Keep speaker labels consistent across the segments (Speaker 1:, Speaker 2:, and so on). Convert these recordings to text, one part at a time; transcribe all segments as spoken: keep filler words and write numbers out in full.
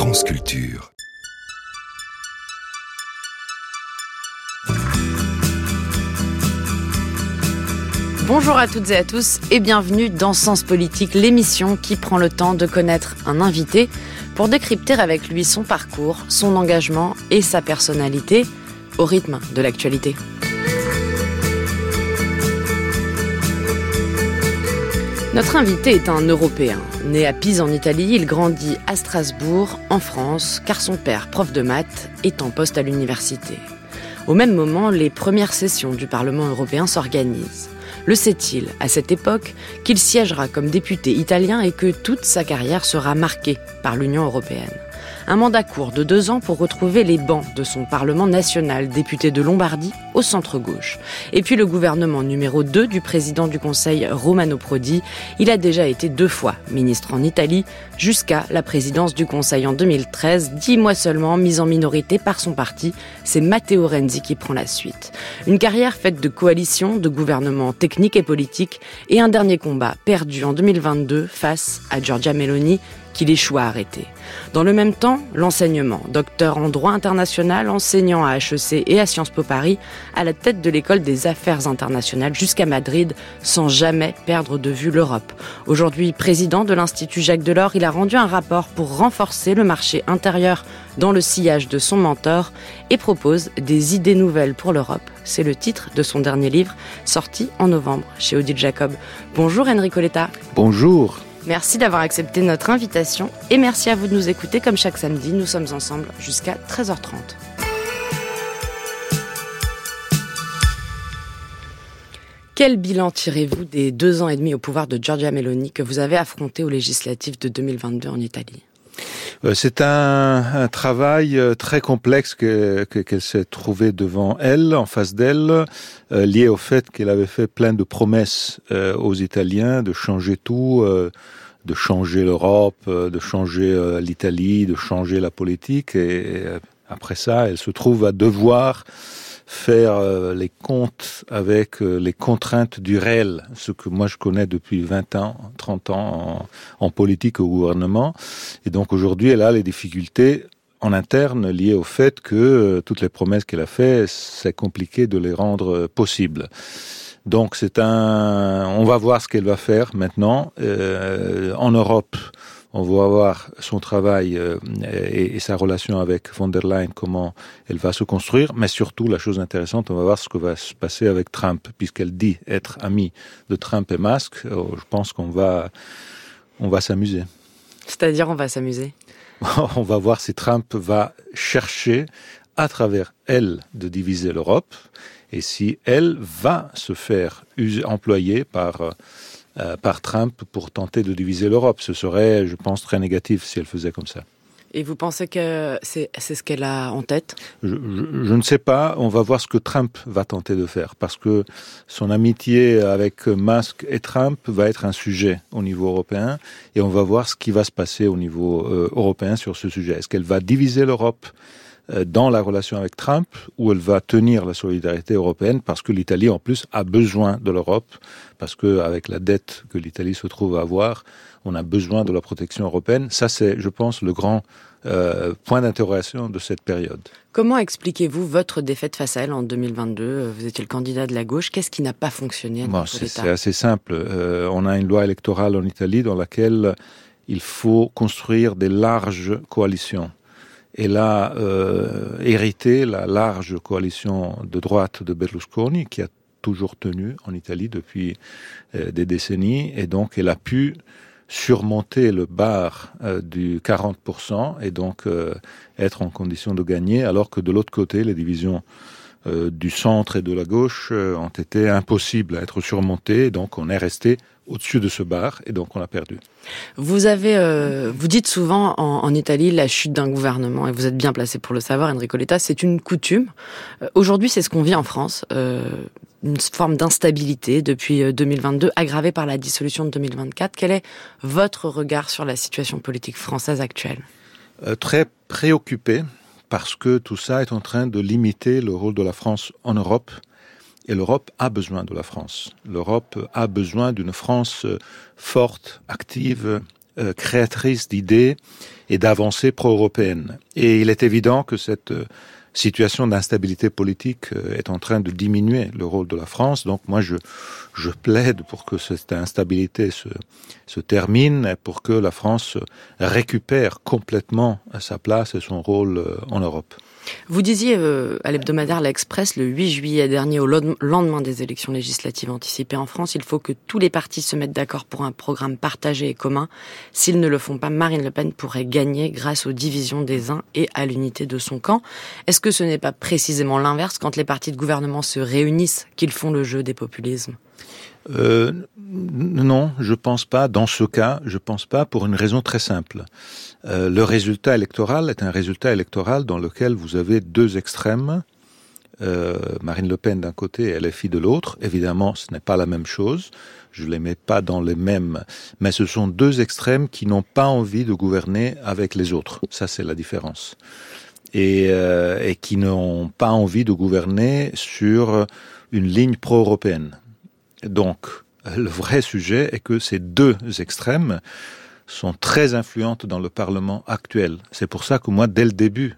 Speaker 1: France Culture.
Speaker 2: Bonjour à toutes et à tous et bienvenue dans Sens Politique, l'émission qui prend le temps de connaître un invité pour décrypter avec lui son parcours, son engagement et sa personnalité au rythme de l'actualité. Notre invité est un Européen. Né à Pise en Italie, il grandit à Strasbourg, en France, car son père, prof de maths, est en poste à l'université. Au même moment, les premières sessions du Parlement européen s'organisent. Le sait-il, à cette époque, qu'il siégera comme député italien et que toute sa carrière sera marquée par l'Union européenne. Un mandat court de deux ans pour retrouver les bancs de son Parlement national, député de Lombardie, au centre-gauche. Et puis le gouvernement numéro deux du président du Conseil, Romano Prodi. Il a déjà été deux fois ministre en Italie, jusqu'à la présidence du Conseil en deux mille treize, dix mois seulement, mis en minorité par son parti. C'est Matteo Renzi qui prend la suite. Une carrière faite de coalitions, de gouvernements techniques et politiques, et un dernier combat perdu en deux mille vingt-deux face à Giorgia Meloni, qu'il échoue à arrêter. Dans le même temps, l'enseignement. Docteur en droit international, enseignant à H E C et à Sciences Po Paris, à la tête de l'école des affaires internationales jusqu'à Madrid, sans jamais perdre de vue l'Europe. Aujourd'hui président de l'Institut Jacques Delors, il a rendu un rapport pour renforcer le marché intérieur dans le sillage de son mentor et propose des idées nouvelles pour l'Europe. C'est le titre de son dernier livre, sorti en novembre chez Odile Jacob. Bonjour Enrico Letta.
Speaker 3: Bonjour.
Speaker 2: Merci d'avoir accepté notre invitation et merci à vous de nous écouter comme chaque samedi. Nous sommes ensemble jusqu'à treize heures trente. Quel bilan tirez-vous des deux ans et demi au pouvoir de Giorgia Meloni que vous avez affronté aux législatives de deux mille vingt-deux en Italie ?
Speaker 3: C'est un, un travail très complexe que, que, qu'elle s'est trouvée devant elle, en face d'elle, euh, lié au fait qu'elle avait fait plein de promesses euh, aux Italiens de changer tout, euh, de changer l'Europe, euh, de changer euh, l'Italie, de changer la politique. Et, et après ça, elle se trouve à devoir faire euh, les comptes avec euh, les contraintes du réel, ce que moi je connais depuis vingt ans, trente ans en, en politique au gouvernement. Et donc aujourd'hui, elle a les difficultés en interne liées au fait que euh, toutes les promesses qu'elle a faites, c'est compliqué de les rendre euh, possibles. Donc c'est un, on va voir ce qu'elle va faire maintenant euh, en Europe. On va voir son travail euh, et, et sa relation avec von der Leyen, comment elle va se construire. Mais surtout, la chose intéressante, on va voir ce que va se passer avec Trump, puisqu'elle dit être amie de Trump et Musk. Oh, je pense qu'on va, on va s'amuser.
Speaker 2: C'est-à-dire, on va s'amuser.
Speaker 3: On va voir si Trump va chercher, à travers elle, de diviser l'Europe, et si elle va se faire user, employer par... Euh, Euh, par Trump pour tenter de diviser l'Europe. Ce serait, je pense, très négatif si elle faisait comme ça.
Speaker 2: Et vous pensez que c'est, c'est ce qu'elle a en tête ?
Speaker 3: je, je, je ne sais pas. On va voir ce que Trump va tenter de faire. Parce que son amitié avec Musk et Trump va être un sujet au niveau européen. Et on va voir ce qui va se passer au niveau euh, européen sur ce sujet. Est-ce qu'elle va diviser l'Europe dans la relation avec Trump, où elle va tenir la solidarité européenne, parce que l'Italie, en plus, a besoin de l'Europe, parce qu'avec la dette que l'Italie se trouve à avoir, on a besoin de la protection européenne. Ça, c'est, je pense, le grand euh, point d'interrogation de cette période.
Speaker 2: Comment expliquez-vous votre défaite face à elle en deux mille vingt-deux ? Vous étiez le candidat de la gauche. Qu'est-ce qui n'a pas fonctionné à
Speaker 3: bon,
Speaker 2: notre
Speaker 3: c'est,
Speaker 2: État ?
Speaker 3: C'est assez simple. Euh, on a une loi électorale en Italie dans laquelle il faut construire des larges coalitions. Elle a euh, hérité la large coalition de droite de Berlusconi, qui a toujours tenu en Italie depuis euh, des décennies, et donc elle a pu surmonter le bar euh, du quarante pour cent et donc euh, être en condition de gagner, alors que de l'autre côté, les divisions euh, du centre et de la gauche euh, ont été impossibles à être surmontées, et donc on est resté au-dessus de ce bar, et donc on a perdu.
Speaker 2: Vous avez, euh, vous dites souvent en, en Italie la chute d'un gouvernement, et vous êtes bien placé pour le savoir, Enrico Letta, c'est une coutume. Euh, aujourd'hui, c'est ce qu'on vit en France, euh, une forme d'instabilité depuis deux mille vingt-deux, aggravée par la dissolution de deux mille vingt-quatre. Quel est votre regard sur la situation politique française actuelle ?
Speaker 3: euh, Très préoccupé, parce que tout ça est en train de limiter le rôle de la France en Europe. Et l'Europe a besoin de la France. L'Europe a besoin d'une France forte, active, euh, créatrice d'idées et d'avancées pro-européennes. Et il est évident que cette euh, situation d'instabilité politique euh, est en train de diminuer le rôle de la France. Donc moi, je, je plaide pour que cette instabilité se, se termine et pour que la France récupère complètement sa place et son rôle euh, en Europe.
Speaker 2: Vous disiez euh, à l'hebdomadaire L'Express le huit juillet dernier, au lendemain des élections législatives anticipées en France, il faut que tous les partis se mettent d'accord pour un programme partagé et commun. S'ils ne le font pas, Marine Le Pen pourrait gagner grâce aux divisions des uns et à l'unité de son camp. Est-ce que ce n'est pas précisément l'inverse quand les partis de gouvernement se réunissent qu'ils font le jeu des populismes ?
Speaker 3: Euh, non, je pense pas. Dans ce cas, je pense pas pour une raison très simple. Euh, le résultat électoral est un résultat électoral dans lequel vous avez deux extrêmes. Euh, Marine Le Pen d'un côté et L F I de l'autre. Évidemment, ce n'est pas la même chose. Je les mets pas dans les mêmes. Mais ce sont deux extrêmes qui n'ont pas envie de gouverner avec les autres. Ça, c'est la différence. Et, euh, et qui n'ont pas envie de gouverner sur une ligne pro-européenne. Donc, le vrai sujet est que ces deux extrêmes sont très influentes dans le Parlement actuel. C'est pour ça que moi, dès le début,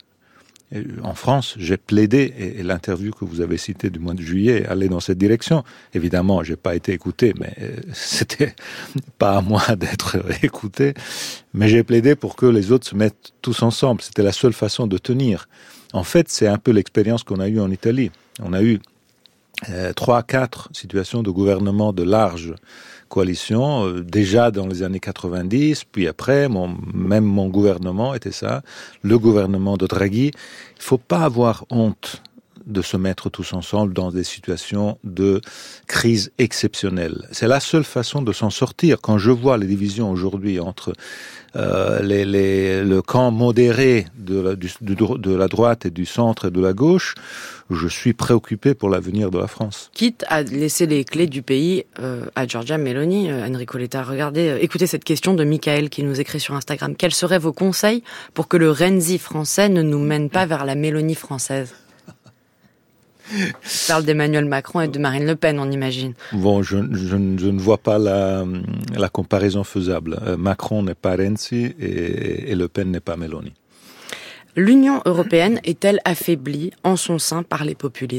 Speaker 3: en France, j'ai plaidé, et l'interview que vous avez citée du mois de juillet allait dans cette direction. Évidemment, j'ai pas été écouté, mais c'était pas à moi d'être écouté. Mais j'ai plaidé pour que les autres se mettent tous ensemble. C'était la seule façon de tenir. En fait, c'est un peu l'expérience qu'on a eue en Italie. On a eu Euh, trois, quatre situations de gouvernement de large coalition, euh, déjà dans les années quatre-vingt-dix, puis après, mon, même mon gouvernement était ça, le gouvernement de Draghi. Il faut pas avoir honte de se mettre tous ensemble dans des situations de crise exceptionnelle. C'est la seule façon de s'en sortir. Quand je vois les divisions aujourd'hui entre euh, les, les, le camp modéré de la, du, de la droite et du centre et de la gauche, je suis préoccupé pour l'avenir de la France.
Speaker 2: Quitte à laisser les clés du pays euh, à Giorgia Meloni, euh, Enrico Letta, regardez, euh, écoutez cette question de Michael qui nous écrit sur Instagram. Quels seraient vos conseils pour que le Renzi français ne nous mène pas vers la Meloni française ? Je parle d'Emmanuel Macron et de Marine Le Pen, on imagine.
Speaker 3: Bon, je, je, je ne vois pas la, la comparaison faisable. Euh, Macron n'est pas Renzi et, et Le Pen n'est pas Meloni.
Speaker 2: L'Union européenne est-elle affaiblie en son sein par les populismes ?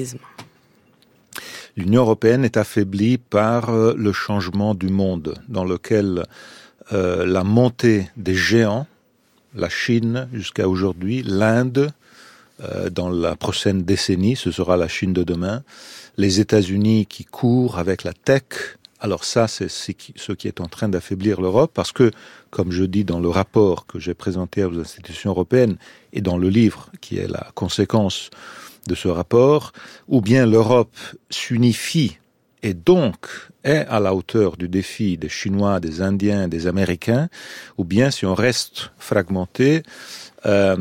Speaker 3: L'Union européenne est affaiblie par euh, le changement du monde, dans lequel euh, la montée des géants, la Chine jusqu'à aujourd'hui, l'Inde, euh, dans la prochaine décennie, ce sera la Chine de demain, les États-Unis qui courent avec la tech. Alors ça, c'est ce qui est en train d'affaiblir l'Europe, parce que, comme je dis dans le rapport que j'ai présenté aux institutions européennes et dans le livre qui est la conséquence de ce rapport, ou bien l'Europe s'unifie et donc est à la hauteur du défi des Chinois, des Indiens, des Américains, ou bien si on reste fragmenté, euh,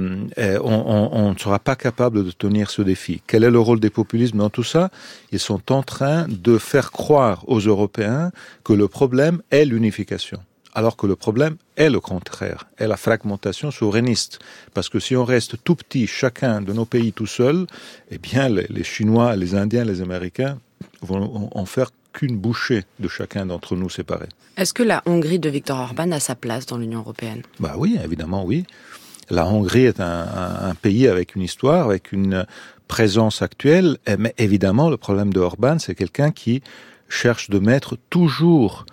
Speaker 3: on ne sera pas capable de tenir ce défi. Quel est le rôle des populismes dans tout ça ? Ils sont en train de faire croire aux Européens que le problème est l'unification, alors que le problème est le contraire, est la fragmentation souverainiste. Parce que si on reste tout petit, chacun de nos pays tout seul, eh bien les, les Chinois, les Indiens, les Américains vont en faire qu'une bouchée de chacun d'entre nous séparés.
Speaker 2: Est-ce que la Hongrie de Viktor Orban a sa place dans l'Union européenne ?
Speaker 3: Bah oui, évidemment, oui. La Hongrie est un, un, un pays avec une histoire, avec une présence actuelle, mais évidemment, le problème de Orban, c'est quelqu'un qui cherche de mettre toujours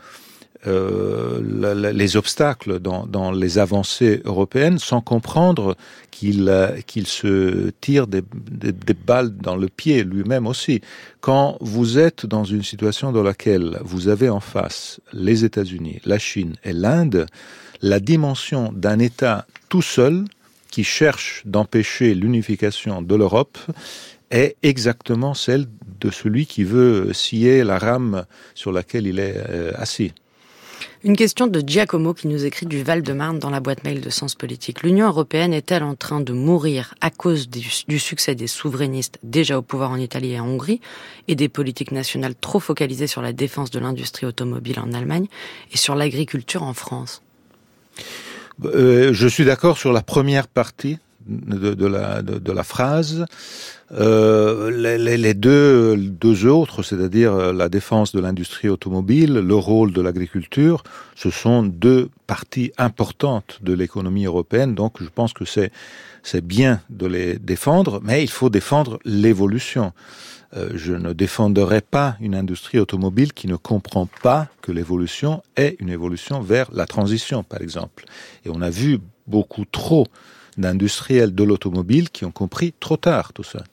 Speaker 3: euh, la, la, les obstacles dans, dans les avancées européennes, sans comprendre qu'il, euh, qu'il se tire des, des, des balles dans le pied lui-même aussi. Quand vous êtes dans une situation dans laquelle vous avez en face les États-Unis, la Chine et l'Inde, la dimension d'un État tout seul qui cherche d'empêcher l'unification de l'Europe est exactement celle de celui qui veut scier la rame sur laquelle il est euh, assis.
Speaker 2: Une question de Giacomo qui nous écrit du Val-de-Marne dans la boîte mail de Sens Politique. L'Union européenne est-elle en train de mourir à cause du, du succès des souverainistes déjà au pouvoir en Italie et en Hongrie et des politiques nationales trop focalisées sur la défense de l'industrie automobile en Allemagne et sur l'agriculture en France ?
Speaker 3: Euh, je suis d'accord sur la première partie de, de, la, de, de la phrase. Euh, les, les deux, deux autres, c'est-à-dire la défense de l'industrie automobile, le rôle de l'agriculture, ce sont deux parties importantes de l'économie européenne. Donc, je pense que c'est, c'est bien de les défendre, mais il faut défendre l'évolution. Euh, je ne défendrai pas une industrie automobile qui ne comprend pas que l'évolution est une évolution vers la transition, par exemple. Et on a vu beaucoup trop d'industriels de l'automobile qui ont compris trop tard tout ça.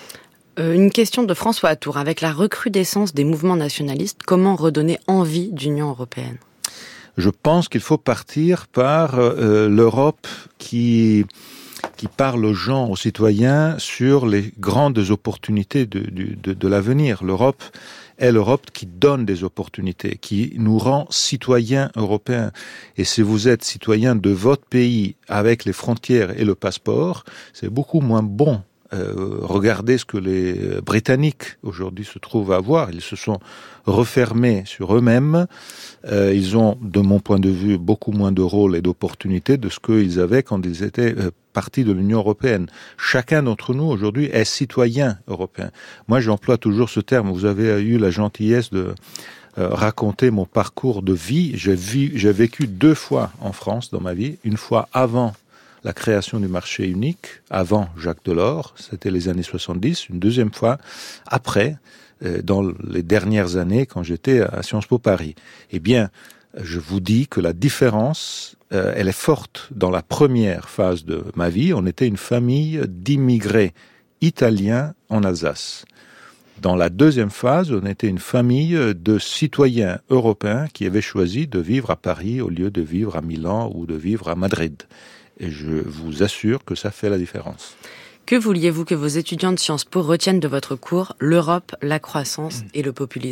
Speaker 2: Euh, une question de François Atour. Avec la recrudescence des mouvements nationalistes, comment redonner envie d'Union européenne ?
Speaker 3: Je pense qu'il faut partir par euh, l'Europe qui... qui parle aux gens, aux citoyens, sur les grandes opportunités de, de, de, de l'avenir. L'Europe est l'Europe qui donne des opportunités, qui nous rend citoyens européens. Et si vous êtes citoyen de votre pays avec les frontières et le passeport, c'est beaucoup moins bon. Euh, regardez ce que les Britanniques aujourd'hui se trouvent à avoir. Ils se sont refermés sur eux-mêmes. Euh, ils ont, de mon point de vue, beaucoup moins de rôle et d'opportunités de ce qu'ils avaient quand ils étaient euh, partie de l'Union européenne. Chacun d'entre nous, aujourd'hui, est citoyen européen. Moi, j'emploie toujours ce terme. Vous avez eu la gentillesse de euh, raconter mon parcours de vie. J'ai, vu, j'ai vécu deux fois en France dans ma vie. Une fois avant la création du marché unique, avant Jacques Delors, c'était les années soixante-dix. Une deuxième fois après, euh, dans les dernières années, quand j'étais à Sciences Po Paris. Eh bien, je vous dis que la différence, euh, elle est forte. Dans la première phase de ma vie, on était une famille d'immigrés italiens en Alsace. Dans la deuxième phase, on était une famille de citoyens européens qui avaient choisi de vivre à Paris au lieu de vivre à Milan ou de vivre à Madrid. Et je vous assure que ça fait la différence.
Speaker 2: Que vouliez-vous que vos étudiants de Sciences Po retiennent de votre cours, l'Europe, la croissance et le populisme ?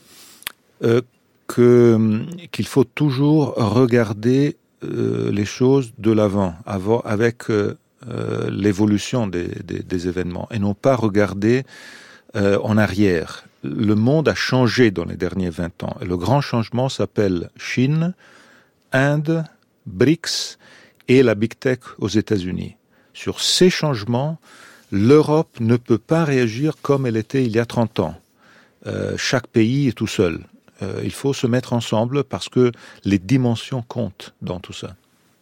Speaker 3: euh, que, qu'il faut toujours regarder euh, les choses de l'avant, avant, avec euh, euh, l'évolution des, des, des événements, et non pas regarder euh, en arrière. Le monde a changé dans les derniers vingt ans. Le grand changement s'appelle Chine, Inde, B R I C S et la Big Tech aux États-Unis. Sur ces changements, l'Europe ne peut pas réagir comme elle était il y a trente ans. Euh, chaque pays est tout seul. Euh, il faut se mettre ensemble parce que les dimensions comptent dans tout ça.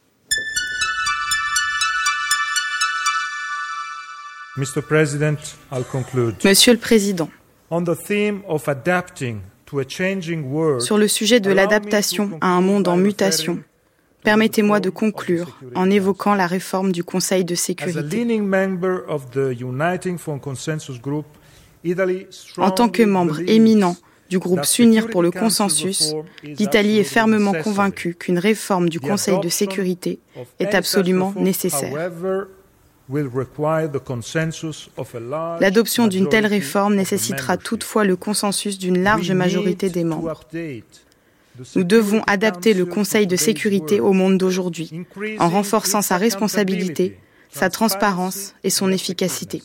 Speaker 1: Mister President, I'll conclude.
Speaker 4: Monsieur le Président,
Speaker 1: On the theme of adapting to a changing world,
Speaker 4: sur le sujet de l'adaptation à un monde en mutation, permettez-moi de conclure en évoquant la réforme du Conseil de sécurité. En tant que membre éminent du groupe S'unir pour le consensus, l'Italie est fermement convaincue qu'une réforme du Conseil de sécurité est absolument nécessaire. L'adoption d'une telle réforme nécessitera toutefois le consensus d'une large majorité des membres. Nous devons adapter le Conseil de sécurité au monde d'aujourd'hui, en renforçant sa responsabilité, sa transparence et son efficacité.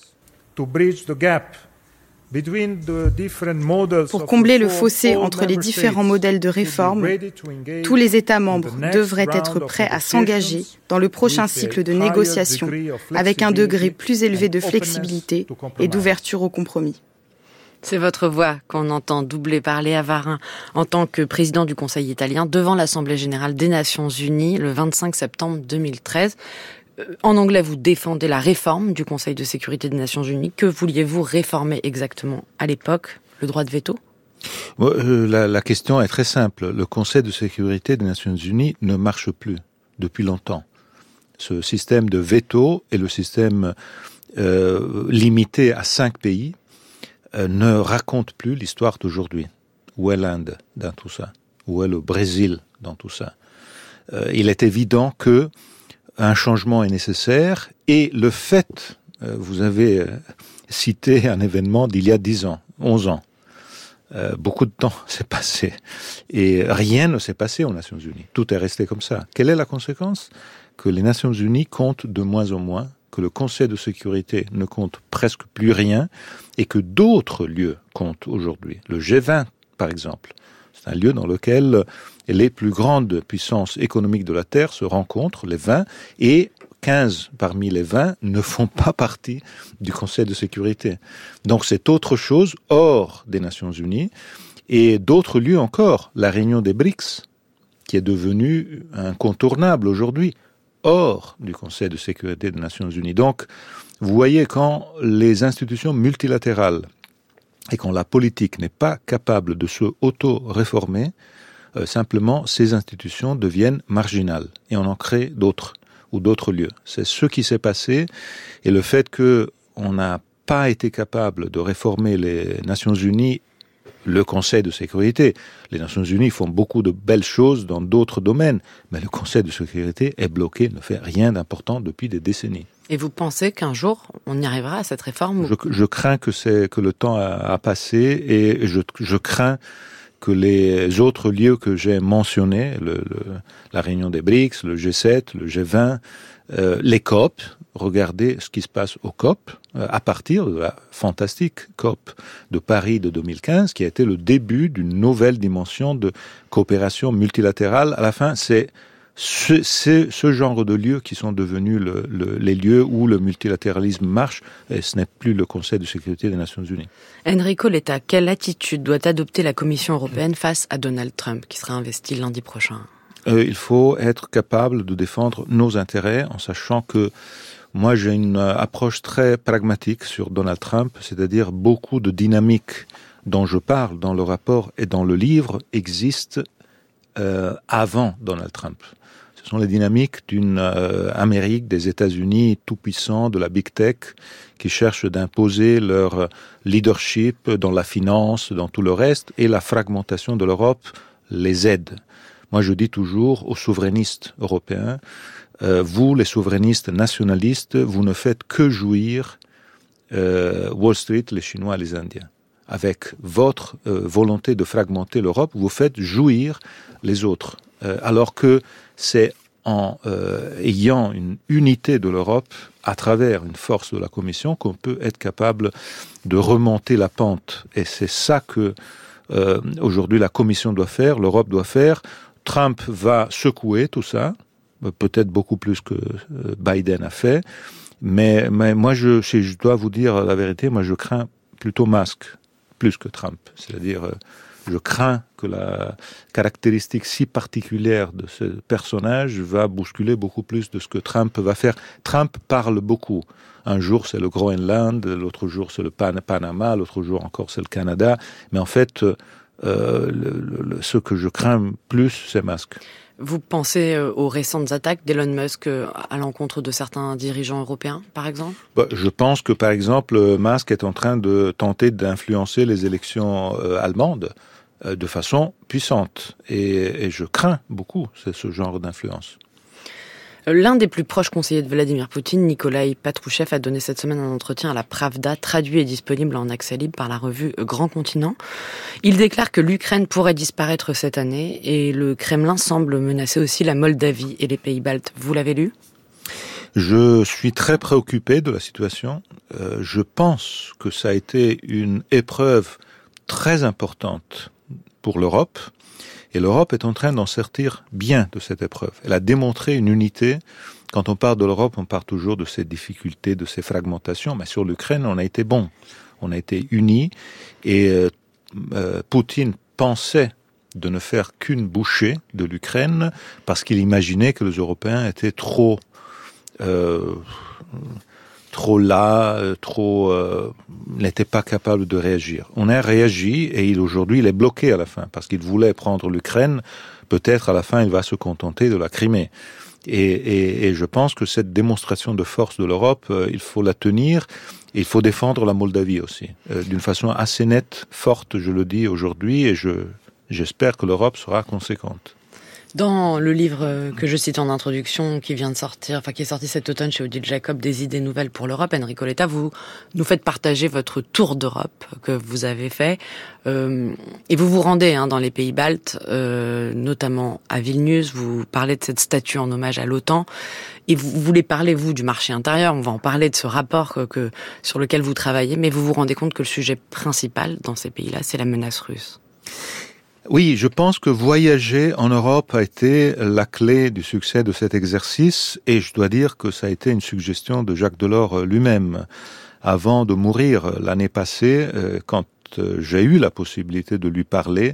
Speaker 4: Pour combler le fossé entre les différents modèles de réforme, tous les États membres devraient être prêts à s'engager dans le prochain cycle de négociations avec un degré plus élevé de flexibilité et d'ouverture au compromis.
Speaker 2: C'est votre voix qu'on entend doubler par Léa Varin en tant que président du Conseil italien devant l'Assemblée générale des Nations unies le vingt-cinq septembre deux mille treize. En anglais, vous défendez la réforme du Conseil de sécurité des Nations unies. Que vouliez-vous réformer exactement à l'époque ? Le droit de veto ?
Speaker 3: la, la question est très simple. Le Conseil de sécurité des Nations unies ne marche plus depuis longtemps. Ce système de veto et le système euh, limité à cinq pays euh, ne raconte plus l'histoire d'aujourd'hui. Où est l'Inde dans tout ça ? Où est le Brésil dans tout ça ? euh, Il est évident que un changement est nécessaire et le fait, euh, vous avez euh, cité un événement d'il y a dix ans, onze ans. Euh, beaucoup de temps s'est passé et rien ne s'est passé aux Nations Unies. Tout est resté comme ça. Quelle est la conséquence ? Que les Nations Unies comptent de moins en moins, que le Conseil de sécurité ne compte presque plus rien et que d'autres lieux comptent aujourd'hui. Le G vingt, par exemple, c'est un lieu dans lequel les plus grandes puissances économiques de la Terre se rencontrent, les vingt, et quinze parmi les vingt ne font pas partie du Conseil de sécurité. Donc c'est autre chose hors des Nations Unies et d'autres lieux encore. La réunion des BRICS, qui est devenue incontournable aujourd'hui, hors du Conseil de sécurité des Nations Unies. Donc, vous voyez, quand les institutions multilatérales et quand la politique n'est pas capable de se auto-réformer, euh, simplement, ces institutions deviennent marginales et on en crée d'autres ou d'autres lieux. C'est ce qui s'est passé et le fait qu'on n'a pas été capable de réformer les Nations Unies, le Conseil de sécurité. Les Nations Unies font beaucoup de belles choses dans d'autres domaines, mais le Conseil de sécurité est bloqué, ne fait rien d'important depuis des décennies.
Speaker 2: Et vous pensez qu'un jour, on y arrivera à cette réforme?
Speaker 3: Je, je crains que, c'est, que le temps a, a passé et je, je crains que les autres lieux que j'ai mentionnés, le, le, la réunion des BRICS, le G sept, le G vingt, euh, les C O P, regardez ce qui se passe au C O P, euh, à partir de la fantastique C O P de Paris de deux mille quinze, qui a été le début d'une nouvelle dimension de coopération multilatérale. À la fin, c'est ce, c'est ce genre de lieux qui sont devenus le, le, les lieux où le multilatéralisme marche, et ce n'est plus le Conseil de sécurité des Nations Unies.
Speaker 2: Enrico Letta, quelle attitude doit adopter la Commission européenne face à Donald Trump, qui sera investi lundi prochain?
Speaker 3: euh, Il faut être capable de défendre nos intérêts, en sachant que moi j'ai une approche très pragmatique sur Donald Trump, c'est-à-dire beaucoup de dynamiques dont je parle dans le rapport et dans le livre existent euh, avant Donald Trump. Ce sont les dynamiques d'une euh, Amérique, des États-Unis tout-puissants, de la big tech, qui cherchent d'imposer leur leadership dans la finance, dans tout le reste, et la fragmentation de l'Europe les aide. Moi, je dis toujours aux souverainistes européens, euh, vous, les souverainistes nationalistes, vous ne faites que jouir euh, Wall Street, les Chinois et les Indiens. Avec votre euh, volonté de fragmenter l'Europe, vous faites jouir les autres. Euh, alors que c'est en euh, ayant une unité de l'Europe à travers une force de la Commission qu'on peut être capable de remonter la pente. Et c'est ça que euh, aujourd'hui la Commission doit faire, l'Europe doit faire. Trump va secouer tout ça, peut-être beaucoup plus que euh, Biden a fait, mais, mais moi je, je dois vous dire la vérité, moi je crains plutôt Musk plus que Trump. C'est-à-dire, euh, je crains que la caractéristique si particulière de ce personnage va bousculer beaucoup plus de ce que Trump va faire. Trump parle beaucoup. Un jour, c'est le Groenland, l'autre jour, c'est le Pan- Panama, l'autre jour encore, c'est le Canada. Mais en fait, euh, le, le, ce que je crains plus, c'est Musk.
Speaker 2: Vous pensez aux récentes attaques d'Elon Musk à l'encontre de certains dirigeants européens, par exemple?
Speaker 3: Bah, je pense que, par exemple, Musk est en train de tenter d'influencer les élections euh, allemandes euh, de façon puissante. Et, et je crains beaucoup c'est ce genre d'influence.
Speaker 2: L'un des plus proches conseillers de Vladimir Poutine, Nikolai Patrouchev, a donné cette semaine un entretien à la Pravda, traduit et disponible en accès libre par la revue Grand Continent. Il déclare que l'Ukraine pourrait disparaître cette année et le Kremlin semble menacer aussi la Moldavie et les pays baltes. Vous l'avez lu ?
Speaker 3: Je suis très préoccupé de la situation. Euh, je pense que ça a été une épreuve très importante pour l'Europe. Et l'Europe est en train d'en sortir bien de cette épreuve. Elle a démontré une unité. Quand on parle de l'Europe, on parle toujours de ses difficultés, de ses fragmentations. Mais sur l'Ukraine, on a été bon. On a été unis. Et euh, euh, Poutine pensait de ne faire qu'une bouchée de l'Ukraine parce qu'il imaginait que les Européens étaient trop... Euh, trop là, trop euh, n'était pas capable de réagir. On a réagi et il, aujourd'hui il est bloqué à la fin parce qu'il voulait prendre l'Ukraine. Peut-être à la fin il va se contenter de la Crimée. Et, et, et je pense que cette démonstration de force de l'Europe, euh, il faut la tenir. Et il faut défendre la Moldavie aussi, euh, d'une façon assez nette, forte, je le dis aujourd'hui, et je, j'espère que l'Europe sera conséquente.
Speaker 2: Dans le livre que je cite en introduction, qui vient de sortir, enfin qui est sorti cet automne chez Odile Jacob, des idées nouvelles pour l'Europe, Enrico Letta, vous nous faites partager votre tour d'Europe que vous avez fait, euh, et vous vous rendez hein, dans les pays baltes, euh, notamment à Vilnius. Vous parlez de cette statue en hommage à l'OTAN, et vous voulez parler vous du marché intérieur. On va en parler de ce rapport que, que sur lequel vous travaillez, mais vous vous rendez compte que le sujet principal dans ces pays-là, c'est la menace russe.
Speaker 3: Oui, je pense que voyager en Europe a été la clé du succès de cet exercice et je dois dire que ça a été une suggestion de Jacques Delors lui-même. Avant de mourir l'année passée, quand j'ai eu la possibilité de lui parler,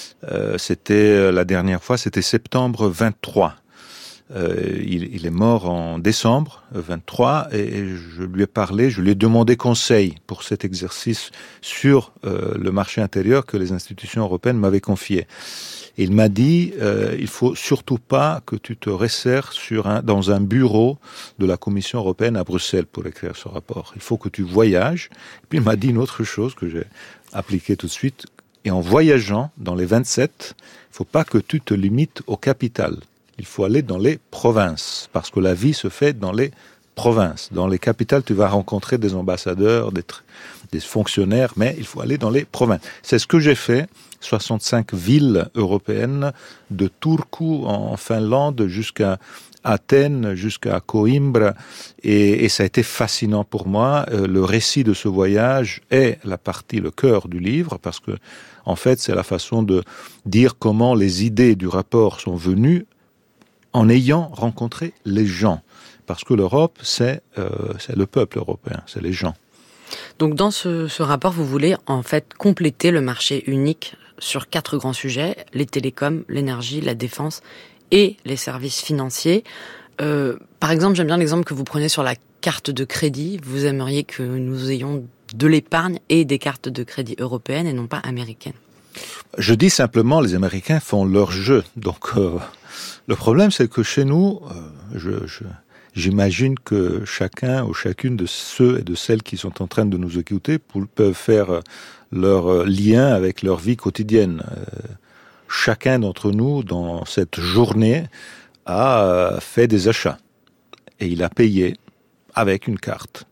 Speaker 3: c'était la dernière fois, c'était septembre vingt-trois. Euh, il, il est mort en décembre vingt-trois et je lui ai parlé, je lui ai demandé conseil pour cet exercice sur euh, le marché intérieur que les institutions européennes m'avaient confié. Et il m'a dit, euh, il faut surtout pas que tu te resserres sur un, dans un bureau de la Commission européenne à Bruxelles pour écrire ce rapport. Il faut que tu voyages. Et puis il m'a dit une autre chose que j'ai appliquée tout de suite. Et en voyageant dans les vingt-sept, il faut pas que tu te limites aux capitales. Il faut aller dans les provinces, parce que la vie se fait dans les provinces. Dans les capitales, tu vas rencontrer des ambassadeurs, des, tr- des fonctionnaires, mais il faut aller dans les provinces. C'est ce que j'ai fait, soixante-cinq villes européennes, de Turku en Finlande jusqu'à Athènes, jusqu'à Coimbra, et, et ça a été fascinant pour moi. Euh, le récit de ce voyage est la partie, le cœur du livre, parce que, en fait, c'est la façon de dire comment les idées du rapport sont venues en ayant rencontré les gens. Parce que l'Europe, c'est, euh, c'est le peuple européen, c'est les gens.
Speaker 2: Donc dans ce, ce rapport, vous voulez en fait compléter le marché unique sur quatre grands sujets, les télécoms, l'énergie, la défense et les services financiers. Euh, par exemple, j'aime bien l'exemple que vous prenez sur la carte de crédit. Vous aimeriez que nous ayons de l'épargne et des cartes de crédit européennes et non pas américaines.
Speaker 3: Je dis simplement, les Américains font leur jeu. Donc, euh, le problème, c'est que chez nous, euh, je, je, j'imagine que chacun ou chacune de ceux et de celles qui sont en train de nous écouter peuvent faire leur lien avec leur vie quotidienne. Euh, chacun d'entre nous, dans cette journée, a fait des achats. Et il a payé avec une carte.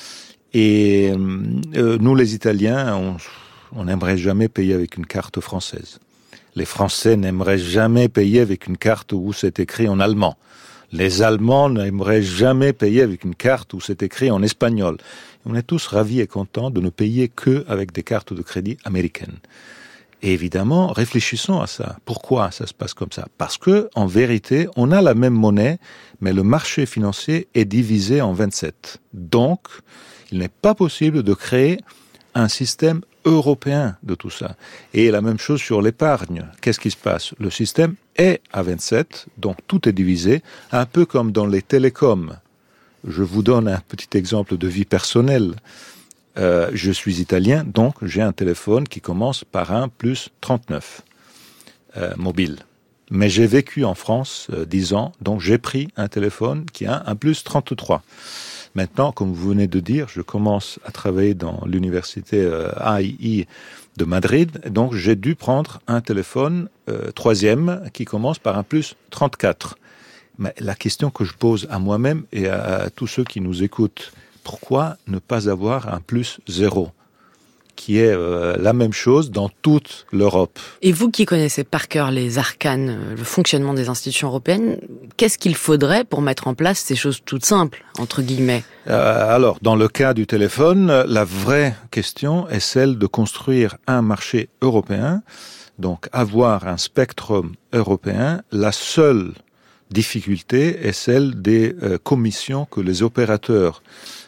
Speaker 3: Et euh, nous, les Italiens, on... On n'aimerait jamais payer avec une carte française. Les Français n'aimeraient jamais payer avec une carte où c'est écrit en allemand. Les Allemands n'aimeraient jamais payer avec une carte où c'est écrit en espagnol. On est tous ravis et contents de ne payer que avec des cartes de crédit américaines. Et évidemment, réfléchissons à ça. Pourquoi ça se passe comme ça ? Parce que, en vérité, on a la même monnaie, mais le marché financier est divisé en vingt-sept. Donc, il n'est pas possible de créer un système européen de tout ça. Et la même chose sur l'épargne. Qu'est-ce qui se passe ? Le système est à vingt-sept, donc tout est divisé, un peu comme dans les télécoms. Je vous donne un petit exemple de vie personnelle. Euh, je suis italien, donc j'ai un téléphone qui commence par un plus trente-neuf, euh, mobile. Mais j'ai vécu en France euh, dix ans, donc j'ai pris un téléphone qui a un plus trente-trois. Maintenant, comme vous venez de dire, je commence à travailler dans l'université euh, A I I de Madrid, donc j'ai dû prendre un téléphone euh, troisième qui commence par un plus trente-quatre. Mais la question que je pose à moi-même et à, à tous ceux qui nous écoutent, pourquoi ne pas avoir un plus zéro ? Qui est euh, la même chose dans toute l'Europe.
Speaker 2: Et vous qui connaissez par cœur les arcanes, le fonctionnement des institutions européennes, qu'est-ce qu'il faudrait pour mettre en place ces choses toutes simples, entre guillemets ?
Speaker 3: euh, Alors, dans le cas du téléphone, la vraie question est celle de construire un marché européen, donc avoir un spectre européen. La seule difficulté est celle des euh, commissions que les opérateurs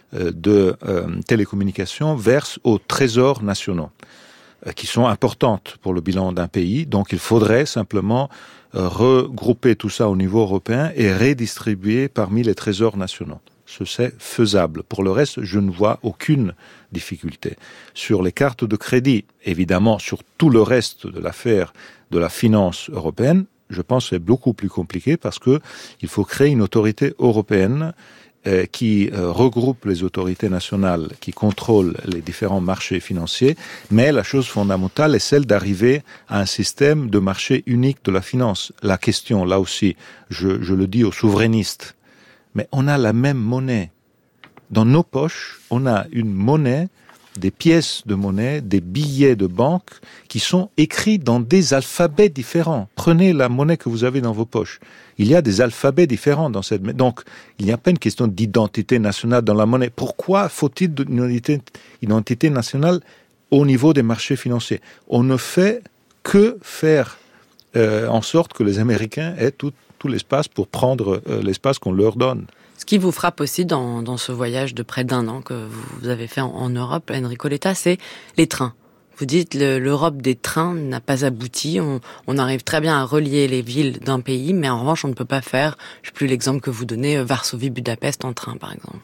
Speaker 3: de euh, télécommunications versent aux trésors nationaux, euh, qui sont importantes pour le bilan d'un pays. Donc il faudrait simplement euh, regrouper tout ça au niveau européen et redistribuer parmi les trésors nationaux. Ce c'est faisable. Pour le reste, je ne vois aucune difficulté. Sur les cartes de crédit, évidemment, sur tout le reste de l'affaire de la finance européenne, je pense que c'est beaucoup plus compliqué parce que il faut créer une autorité européenne qui euh, regroupe les autorités nationales qui contrôlent les différents marchés financiers, mais la chose fondamentale est celle d'arriver à un système de marché unique de la finance. La question, là aussi, je, je le dis aux souverainistes, mais on a la même monnaie. Dans nos poches, on a une monnaie, des pièces de monnaie, des billets de banque qui sont écrits dans des alphabets différents. Prenez la monnaie que vous avez dans vos poches. Il y a des alphabets différents dans cette monnaie. Donc, il n'y a pas une question d'identité nationale dans la monnaie. Pourquoi faut-il une identité nationale au niveau des marchés financiers ? On ne fait que faire euh, en sorte que les Américains aient tout, tout l'espace pour prendre euh, l'espace qu'on leur donne.
Speaker 2: Ce qui vous frappe aussi dans, dans ce voyage de près d'un an que vous avez fait en, en Europe, Enrico Letta, c'est les trains. Vous dites le, l'Europe des trains n'a pas abouti. On, on arrive très bien à relier les villes d'un pays, mais en revanche, on ne peut pas faire, je ne sais plus l'exemple que vous donnez, Varsovie-Budapest en train, par exemple.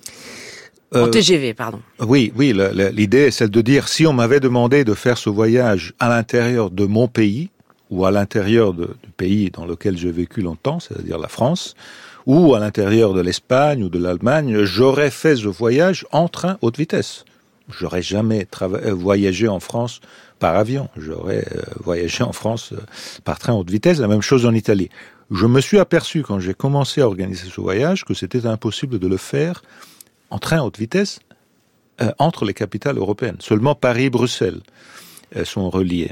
Speaker 2: En T G V, pardon.
Speaker 3: Euh, oui, oui. Le, le, l'idée est celle de dire, si on m'avait demandé de faire ce voyage à l'intérieur de mon pays, ou à l'intérieur de, du pays dans lequel j'ai vécu longtemps, c'est-à-dire la France, ou à l'intérieur de l'Espagne ou de l'Allemagne, j'aurais fait ce voyage en train haute vitesse. J'aurais jamais trava- voyagé en France par avion. J'aurais euh, voyagé en France euh, par train haute vitesse. La même chose en Italie. Je me suis aperçu quand j'ai commencé à organiser ce voyage que c'était impossible de le faire en train haute vitesse euh, entre les capitales européennes. Seulement Paris et Bruxelles euh, sont reliés.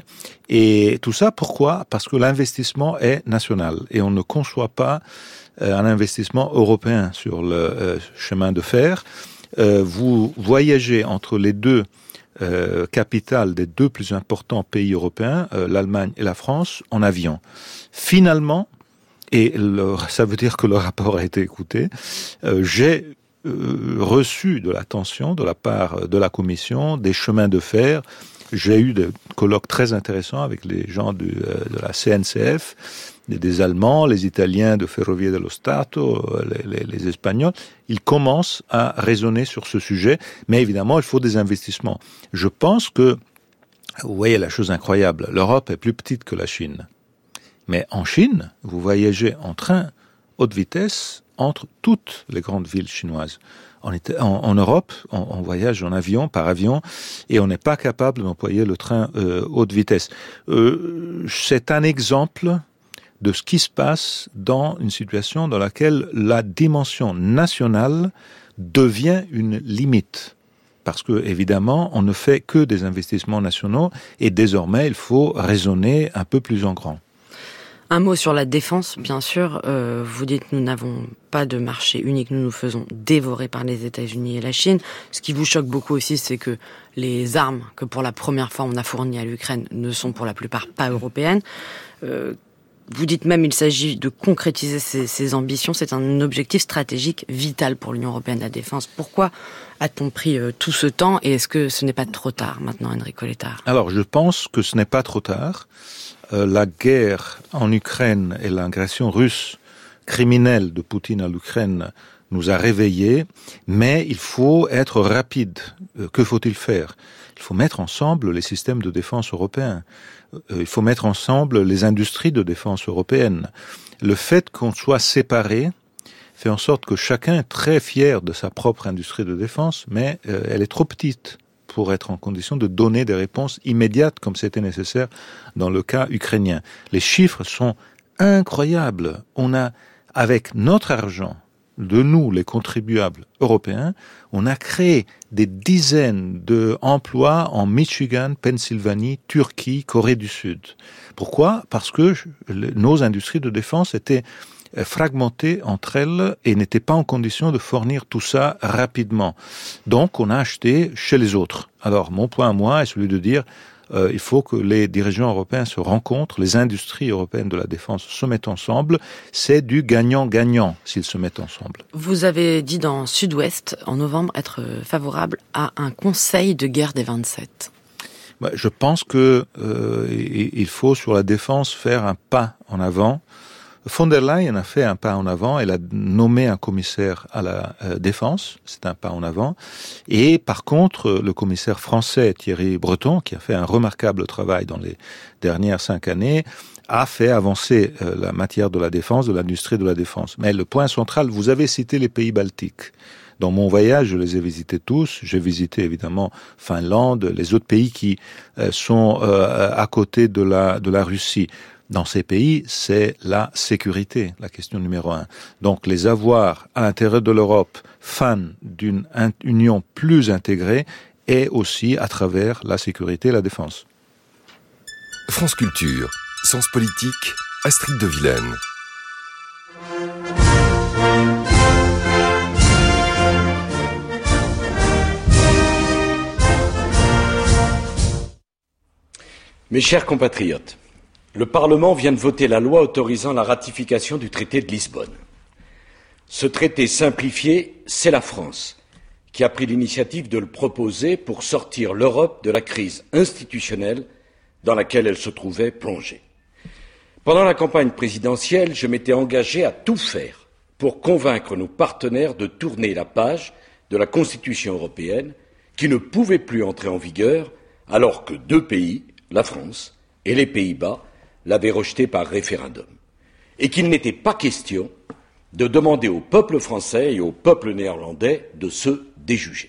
Speaker 3: Et tout ça, pourquoi ? Parce que l'investissement est national et on ne conçoit pas euh, un investissement européen sur le euh, chemin de fer. Euh, vous voyagez entre les deux euh, capitales des deux plus importants pays européens, euh, l'Allemagne et la France, en avion. Finalement, et le, ça veut dire que le rapport a été écouté, euh, j'ai euh, reçu de l'attention de la part de la Commission des chemins de fer. J'ai eu des colloques très intéressants avec les gens du, euh, de la C N C F, des Allemands, les Italiens de Ferrovie dello Stato, les, les, les Espagnols. Ils commencent à raisonner sur ce sujet, mais évidemment, il faut des investissements. Je pense que, vous voyez la chose incroyable, l'Europe est plus petite que la Chine. Mais en Chine, vous voyagez en train haute vitesse entre toutes les grandes villes chinoises. En, en, en Europe, on, on voyage en avion, par avion, et on n'est pas capable d'employer le train euh, haute vitesse. Euh, c'est un exemple de ce qui se passe dans une situation dans laquelle la dimension nationale devient une limite. Parce que, évidemment, on ne fait que des investissements nationaux et désormais, il faut raisonner un peu plus en grand.
Speaker 2: Un mot sur la défense, bien sûr. Euh, vous dites nous n'avons pas de marché unique, nous nous faisons dévorer par les États-Unis et la Chine. Ce qui vous choque beaucoup aussi, c'est que les armes que pour la première fois on a fournies à l'Ukraine ne sont pour la plupart pas européennes. Euh, Vous dites même qu'il s'agit de concrétiser ces, ces ambitions. C'est un objectif stratégique vital pour l'Union européenne, la défense. Pourquoi a-t-on pris euh, tout ce temps et est-ce que ce n'est pas trop tard maintenant, Enrico Letta ?
Speaker 3: Alors, je pense que ce n'est pas trop tard. Euh, la guerre en Ukraine et l'agression russe criminelle de Poutine à l'Ukraine nous a réveillés, mais il faut être rapide. Euh, que faut-il faire ? Il faut mettre ensemble les systèmes de défense européens. Il faut mettre ensemble les industries de défense européennes. Le fait qu'on soit séparés fait en sorte que chacun est très fier de sa propre industrie de défense, mais euh, elle est trop petite pour être en condition de donner des réponses immédiates comme c'était nécessaire dans le cas ukrainien. Les chiffres sont incroyables. On a, avec notre argent, de nous, les contribuables européens, on a créé des dizaines d'emplois en Michigan, Pennsylvanie, Turquie, Corée du Sud. Pourquoi ? Parce que nos industries de défense étaient fragmentées entre elles et n'étaient pas en condition de fournir tout ça rapidement. Donc, on a acheté chez les autres. Alors, mon point à moi est celui de dire Euh, il faut que les dirigeants européens se rencontrent, les industries européennes de la défense se mettent ensemble. C'est du gagnant-gagnant s'ils se mettent ensemble.
Speaker 2: Vous avez dit dans Sud-Ouest, en novembre, être favorable à un conseil de guerre des vingt-sept.
Speaker 3: Bah, je pense que euh, il faut sur la défense faire un pas en avant. Von der Leyen a fait un pas en avant, elle a nommé un commissaire à la euh, défense, c'est un pas en avant. Et par contre, le commissaire français Thierry Breton, qui a fait un remarquable travail dans les dernières cinq années, a fait avancer euh, la matière de la défense, de l'industrie de la défense. Mais le point central, vous avez cité les pays baltiques. Dans mon voyage, je les ai visités tous. J'ai visité évidemment Finlande, les autres pays qui euh, sont euh, à côté de la, de la Russie. Dans ces pays, c'est la sécurité, la question numéro un. Donc, les avoir à l'intérieur de l'Europe, fans d'une union plus intégrée, et aussi à travers la sécurité et la défense.
Speaker 5: France Culture, Sens Politique, Astrid de Vilaine.
Speaker 6: Mes chers compatriotes, Le Parlement vient de voter la loi autorisant la ratification du traité de Lisbonne. Ce traité simplifié, c'est la France qui a pris l'initiative de le proposer pour sortir l'Europe de la crise institutionnelle dans laquelle elle se trouvait plongée. Pendant la campagne présidentielle, je m'étais engagé à tout faire pour convaincre nos partenaires de tourner la page de la Constitution européenne qui ne pouvait plus entrer en vigueur alors que deux pays, la France et les Pays-Bas, l'avaient rejetée par référendum, et qu'il n'était pas question de demander au peuple français et au peuple néerlandais de se déjuger.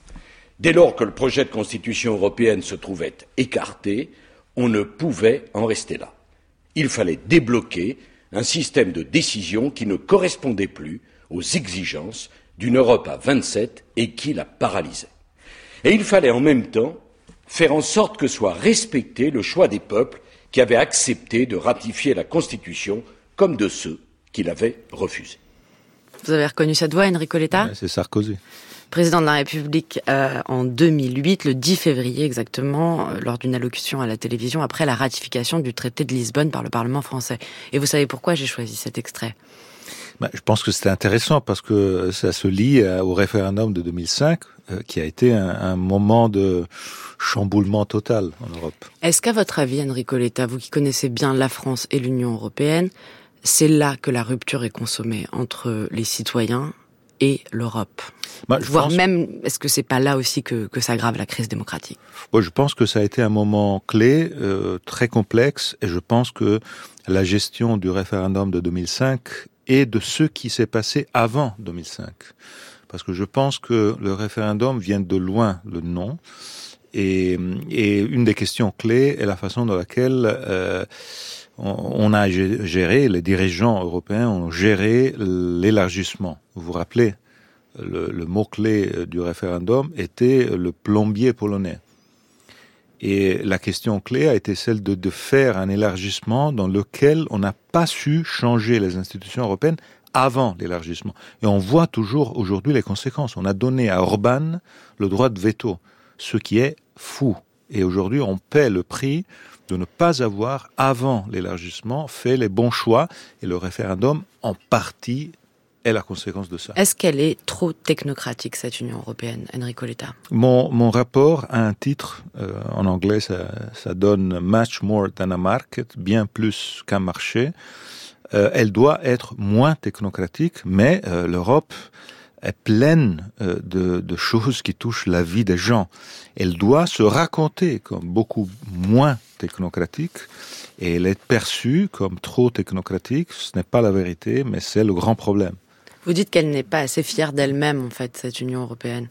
Speaker 6: Dès lors que le projet de constitution européenne se trouvait écarté, on ne pouvait en rester là. Il fallait débloquer un système de décision qui ne correspondait plus aux exigences d'une Europe à vingt-sept et qui la paralysait. Et il fallait en même temps faire en sorte que soit respecté le choix des peuples qui avaient accepté de ratifier la Constitution comme de ceux qui l'avaient refusée.
Speaker 2: Vous avez reconnu cette voix, Enrico Letta ?
Speaker 3: Ouais, c'est Sarkozy.
Speaker 2: Président de la République euh, en deux mille huit, le dix février exactement, euh, lors d'une allocution à la télévision après la ratification du traité de Lisbonne par le Parlement français. Et vous savez pourquoi j'ai choisi cet extrait ?
Speaker 3: Ben, je pense que c'était intéressant parce que ça se lie au référendum de deux mille cinq, euh, qui a été un, un moment de chamboulement total en Europe.
Speaker 2: Est-ce qu'à votre avis, Enrico Letta, vous qui connaissez bien la France et l'Union européenne, c'est là que la rupture est consommée entre les citoyens et l'Europe ?
Speaker 3: Ben, je
Speaker 2: Voire
Speaker 3: pense...
Speaker 2: même, est-ce que c'est pas là aussi que, que s'aggrave la crise démocratique ?
Speaker 3: Bon, je pense que ça a été un moment clé, euh, très complexe, et je pense que la gestion du référendum de deux mille cinq et de ce qui s'est passé avant deux mille cinq. Parce que je pense que le référendum vient de loin, le non. Et, et une des questions clés est la façon dans laquelle euh, on, on a géré, les dirigeants européens ont géré l'élargissement. Vous vous rappelez, le, le mot-clé du référendum était le plombier polonais. Et la question clé a été celle de, de faire un élargissement dans lequel on n'a pas su changer les institutions européennes avant l'élargissement. Et on voit toujours aujourd'hui les conséquences. On a donné à Orban le droit de veto, ce qui est fou. Et aujourd'hui, on paie le prix de ne pas avoir, avant l'élargissement, fait les bons choix. Et le référendum, en partie, est la conséquence de ça.
Speaker 2: Est-ce qu'elle est trop technocratique, cette Union européenne, Enrico Letta ?
Speaker 3: Mon, mon rapport a un titre, euh, en anglais ça, ça donne « Much more than a market », bien plus qu'un marché. Euh, elle doit être moins technocratique, mais euh, l'Europe est pleine euh, de, de choses qui touchent la vie des gens. Elle doit se raconter comme beaucoup moins technocratique, et elle est perçue comme trop technocratique. Ce n'est pas la vérité, mais c'est le grand problème.
Speaker 2: Vous dites qu'elle n'est pas assez fière d'elle-même, en fait, cette Union européenne.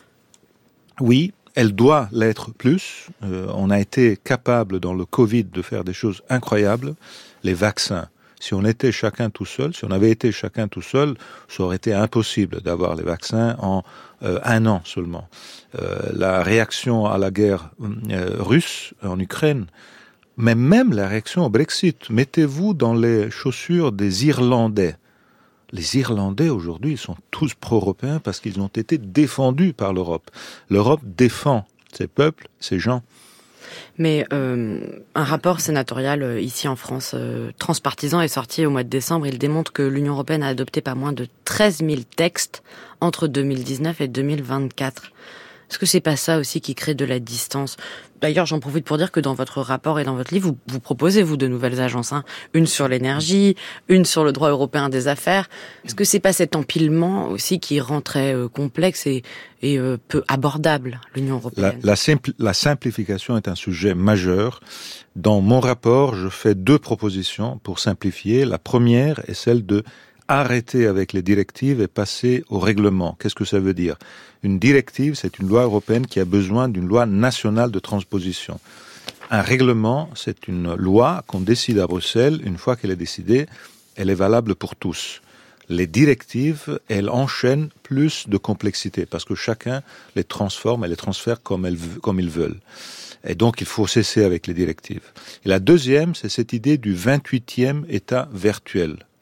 Speaker 3: Oui, elle doit l'être plus. Euh, on a été capable, dans le Covid, de faire des choses incroyables. Les vaccins. Si on était chacun tout seul, si on avait été chacun tout seul, ça aurait été impossible d'avoir les vaccins en euh, un an seulement. Euh, la réaction à la guerre euh, russe en Ukraine, mais même la réaction au Brexit. Mettez-vous dans les chaussures des Irlandais. Les Irlandais, aujourd'hui, ils sont tous pro-européens parce qu'ils ont été défendus par l'Europe. L'Europe défend ses peuples, ses gens.
Speaker 2: Mais euh, un rapport sénatorial euh, ici en France, euh, transpartisan, est sorti au mois de décembre. Il démontre que l'Union européenne a adopté pas moins de treize mille textes entre deux mille dix-neuf et deux mille vingt-quatre. Est-ce que c'est pas ça aussi qui crée de la distance ? D'ailleurs, j'en profite pour dire que dans votre rapport et dans votre livre, vous, vous proposez, vous, de nouvelles agences. Hein. Une sur l'énergie, une sur le droit européen des affaires. Est-ce que c'est pas cet empilement aussi qui rend très euh, complexe et, et euh, peu abordable l'Union européenne ?
Speaker 3: La, la, simpli- la simplification est un sujet majeur. Dans mon rapport, je fais deux propositions pour simplifier. La première est celle de arrêter avec les directives et passer au règlement. Qu'est-ce que ça veut dire ? Une directive, c'est une loi européenne qui a besoin d'une loi nationale de transposition. Un règlement, c'est une loi qu'on décide à Bruxelles. Une fois qu'elle est décidée, elle est valable pour tous. Les directives, elles enchaînent plus de complexité parce que chacun les transforme et les transfère comme, elles, comme ils veulent. Et donc, il faut cesser avec les directives. Et la deuxième, c'est cette idée du vingt-huitième État virtuel.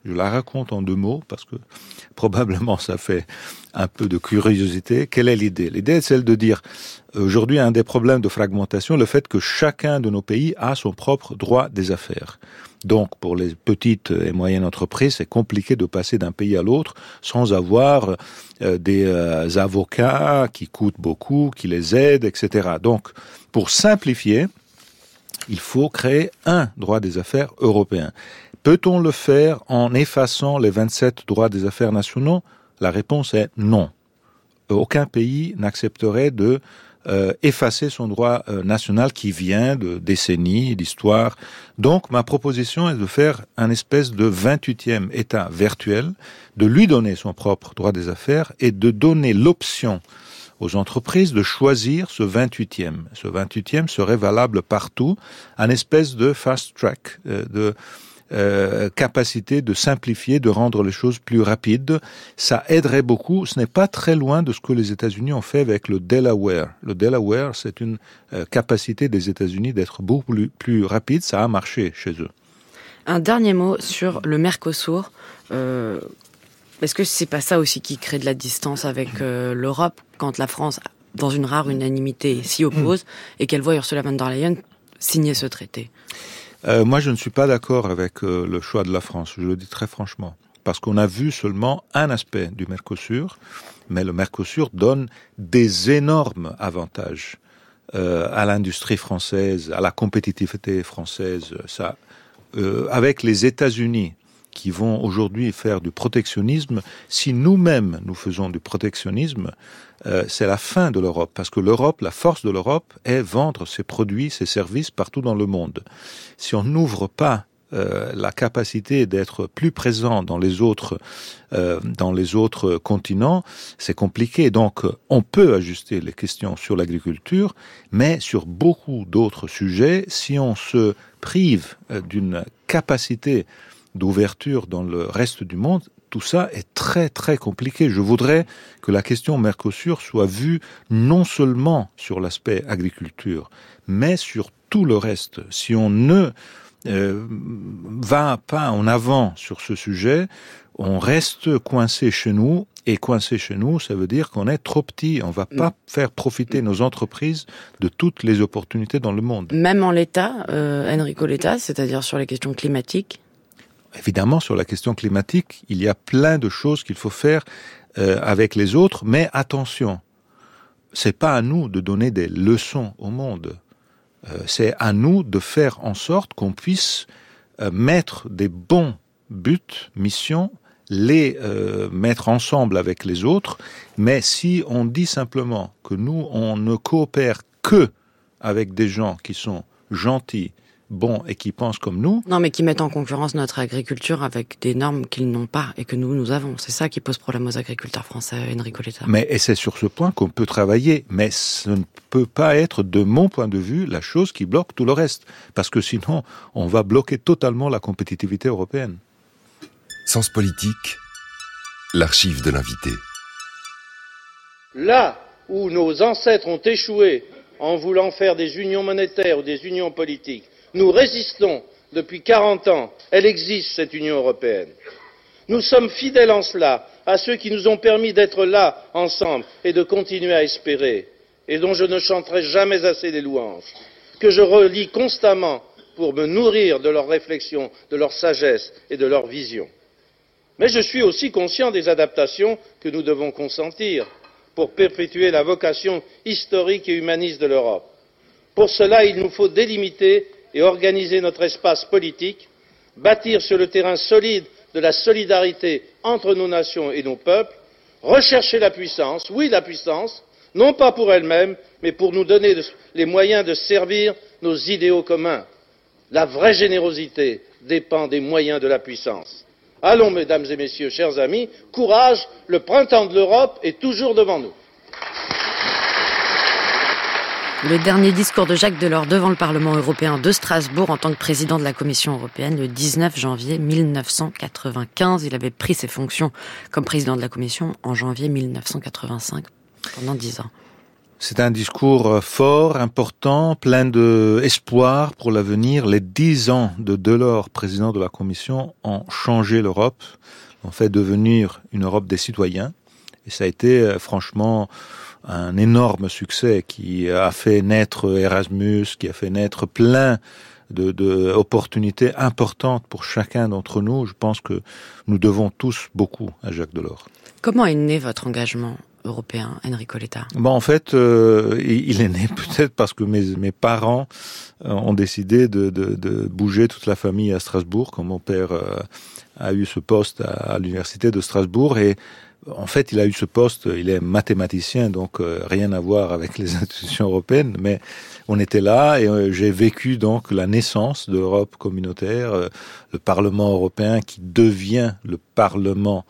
Speaker 3: Je la raconte en deux mots parce que probablement ça fait un peu de curiosité. Quelle est l'idée? L'idée est celle de dire, aujourd'hui, un des problèmes de fragmentation, le fait que chacun de nos pays a son propre droit des affaires. Donc, pour les petites et moyennes entreprises, c'est compliqué de passer d'un pays à l'autre sans avoir euh, des euh, avocats qui coûtent beaucoup, qui les aident, et cetera. Donc, pour simplifier, il faut créer un droit des affaires européen. Peut-on le faire en effaçant les vingt-sept droits des affaires nationaux? La réponse est non. Aucun pays n'accepterait de euh, effacer son droit euh, national qui vient de décennies d'histoire. Donc, ma proposition est de faire un espèce de vingt-huitième État virtuel, de lui donner son propre droit des affaires et de donner l'option aux entreprises de choisir ce vingt-huitième. Ce vingt-huitième serait valable partout, un espèce de fast track, euh, de Euh, capacité de simplifier, de rendre les choses plus rapides. Ça aiderait beaucoup. Ce n'est pas très loin de ce que les États-Unis ont fait avec le Delaware. Le Delaware, c'est une euh, capacité des États-Unis d'être beaucoup plus, plus rapide. Ça a marché chez eux.
Speaker 2: Un dernier mot sur le Mercosur. Euh, est-ce que c'est pas ça aussi qui crée de la distance avec euh, l'Europe quand la France, dans une rare unanimité, s'y oppose et qu'elle voit Ursula von der Leyen signer ce traité?
Speaker 3: Euh, moi, je ne suis pas d'accord avec euh, le choix de la France, je le dis très franchement, parce qu'on a vu seulement un aspect du Mercosur, mais le Mercosur donne des énormes avantages euh, à l'industrie française, à la compétitivité française. Ça, euh, avec les États-Unis qui vont aujourd'hui faire du protectionnisme, si nous-mêmes nous faisons du protectionnisme, euh, c'est la fin de l'Europe, parce que l'Europe, la force de l'Europe est vendre ses produits, ses services partout dans le monde. Si on n'ouvre pas euh, la capacité d'être plus présent dans les autres, euh, dans les autres continents, c'est compliqué. Donc, on peut ajuster les questions sur l'agriculture, mais sur beaucoup d'autres sujets, si on se prive euh, d'une capacité d'ouverture dans le reste du monde, tout ça est très très compliqué. Je voudrais que la question Mercosur soit vue non seulement sur l'aspect agriculture, mais sur tout le reste. Si on ne euh, va pas en avant sur ce sujet, on reste coincé chez nous. Et coincé chez nous, ça veut dire qu'on est trop petit. On va pas faire profiter nos entreprises de toutes les opportunités dans le monde.
Speaker 2: Même en l'état, euh, Enrico Letta, c'est-à-dire sur les questions climatiques?
Speaker 3: Évidemment, sur la question climatique, il y a plein de choses qu'il faut faire euh, avec les autres, mais attention, c'est pas à nous de donner des leçons au monde. Euh, c'est à nous de faire en sorte qu'on puisse euh, mettre des bons buts, missions, les euh, mettre ensemble avec les autres. Mais si on dit simplement que nous, on ne coopère que avec des gens qui sont gentils, bons et qui pensent comme nous.
Speaker 2: Non, mais qui mettent en concurrence notre agriculture avec des normes qu'ils n'ont pas et que nous, nous avons. C'est ça qui pose problème aux agriculteurs français, Enrico Letta.
Speaker 3: Mais, et c'est sur ce point qu'on peut travailler. Mais ce ne peut pas être, de mon point de vue, la chose qui bloque tout le reste. Parce que sinon, on va bloquer totalement la compétitivité européenne.
Speaker 5: Sens politique, l'archive de l'invité.
Speaker 7: Là où nos ancêtres ont échoué en voulant faire des unions monétaires ou des unions politiques, nous résistons depuis quarante ans. Elle existe, cette Union européenne. Nous sommes fidèles en cela à ceux qui nous ont permis d'être là, ensemble, et de continuer à espérer, et dont je ne chanterai jamais assez les louanges, que je relis constamment pour me nourrir de leurs réflexions, de leur sagesse et de leur vision. Mais je suis aussi conscient des adaptations que nous devons consentir pour perpétuer la vocation historique et humaniste de l'Europe. Pour cela, il nous faut délimiter et organiser notre espace politique, bâtir sur le terrain solide de la solidarité entre nos nations et nos peuples, rechercher la puissance, oui la puissance, non pas pour elle-même, mais pour nous donner les moyens de servir nos idéaux communs. La vraie générosité dépend des moyens de la puissance. Allons, mesdames et messieurs, chers amis, courage, le printemps de l'Europe est toujours devant nous.
Speaker 2: Le dernier discours de Jacques Delors devant le Parlement européen de Strasbourg en tant que président de la Commission européenne le dix-neuf janvier mille neuf cent quatre-vingt-quinze. Il avait pris ses fonctions comme président de la Commission en janvier mille neuf cent quatre-vingt-cinq, pendant dix ans.
Speaker 3: C'est un discours fort, important, plein d'espoir pour l'avenir. Les dix ans de Delors, président de la Commission, ont changé l'Europe, ont fait devenir une Europe des citoyens. Et ça a été franchement un énorme succès qui a fait naître Erasmus, qui a fait naître plein de, de opportunités importantes pour chacun d'entre nous. Je pense que nous devons tous beaucoup à Jacques Delors.
Speaker 2: Comment est né votre engagement européen, Enrico Letta?
Speaker 3: Bon, en fait, euh, il est né peut-être parce que mes, mes parents euh, ont décidé de, de, de bouger toute la famille à Strasbourg, quand mon père euh, a eu ce poste à, à l'université de Strasbourg. Et en fait, il a eu ce poste, il est mathématicien, donc euh, rien à voir avec les institutions européennes, mais on était là et euh, j'ai vécu donc la naissance de l'Europe communautaire, euh, le Parlement européen qui devient le Parlement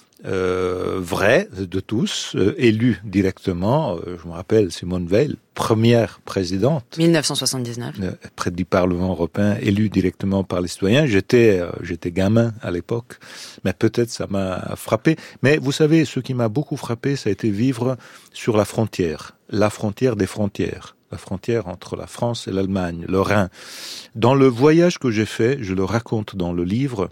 Speaker 3: Euh, vrai de tous, euh, élu directement. Euh, je me rappelle Simone Veil, première présidente.
Speaker 2: mille neuf cent soixante-dix-neuf.
Speaker 3: Euh, près du Parlement européen, élu directement par les citoyens. J'étais, euh, j'étais gamin à l'époque, mais peut-être ça m'a frappé. Mais vous savez, ce qui m'a beaucoup frappé, ça a été vivre sur la frontière, la frontière des frontières. La frontière entre la France et l'Allemagne, le Rhin. Dans le voyage que j'ai fait, je le raconte dans le livre,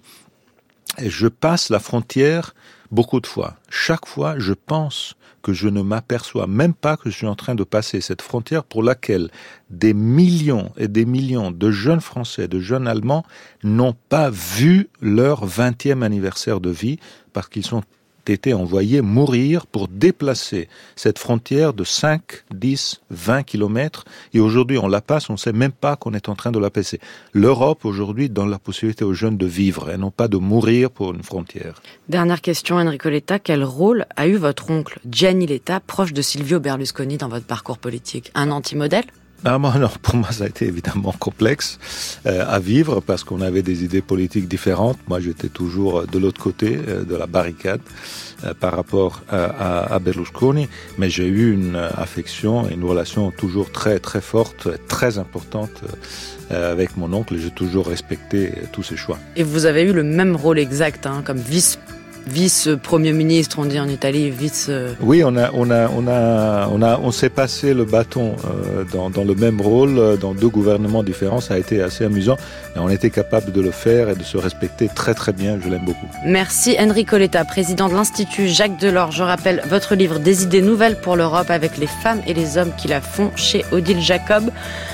Speaker 3: et je passe la frontière beaucoup de fois. Chaque fois, je pense que je ne m'aperçois même pas que je suis en train de passer cette frontière pour laquelle des millions et des millions de jeunes Français, de jeunes Allemands n'ont pas vu leur vingtième anniversaire de vie parce qu'ils sont été envoyés mourir pour déplacer cette frontière de cinq, dix, vingt kilomètres. Et aujourd'hui, on la passe, on ne sait même pas qu'on est en train de la passer. L'Europe, aujourd'hui, donne la possibilité aux jeunes de vivre et non pas de mourir pour une frontière.
Speaker 2: Dernière question, Enrico Letta. Quel rôle a eu votre oncle, Gianni Letta, proche de Silvio Berlusconi dans votre parcours politique? Un anti-modèle?
Speaker 3: Ah, moi, non, pour moi, ça a été évidemment complexe euh, à vivre parce qu'on avait des idées politiques différentes. Moi, j'étais toujours de l'autre côté euh, de la barricade euh, par rapport à, à, à Berlusconi, mais j'ai eu une affection et une relation toujours très, très forte, très importante euh, avec mon oncle. J'ai toujours respecté tous ses choix.
Speaker 2: Et vous avez eu le même rôle exact, hein, comme vice vice-premier ministre, on dit en Italie, vice...
Speaker 3: Oui, on a, on a, on a, on a, on s'est passé le bâton euh, dans, dans le même rôle, dans deux gouvernements différents. Ça a été assez amusant. Et on était capable de le faire et de se respecter très très bien. Je l'aime beaucoup.
Speaker 2: Merci Enrico Letta, président de l'Institut Jacques Delors. Je rappelle votre livre Des idées nouvelles pour l'Europe avec les femmes et les hommes qui la font chez Odile Jacob.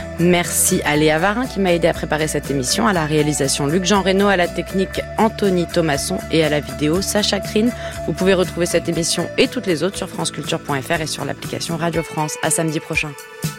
Speaker 2: Merci à Léa Varin qui m'a aidé à préparer cette émission, à la réalisation Luc-Jean Reynaud, à la technique Anthony Thomasson et à la vidéo Sacha Crine. Vous pouvez retrouver cette émission et toutes les autres sur franceculture point f r et sur l'application Radio France. À samedi prochain.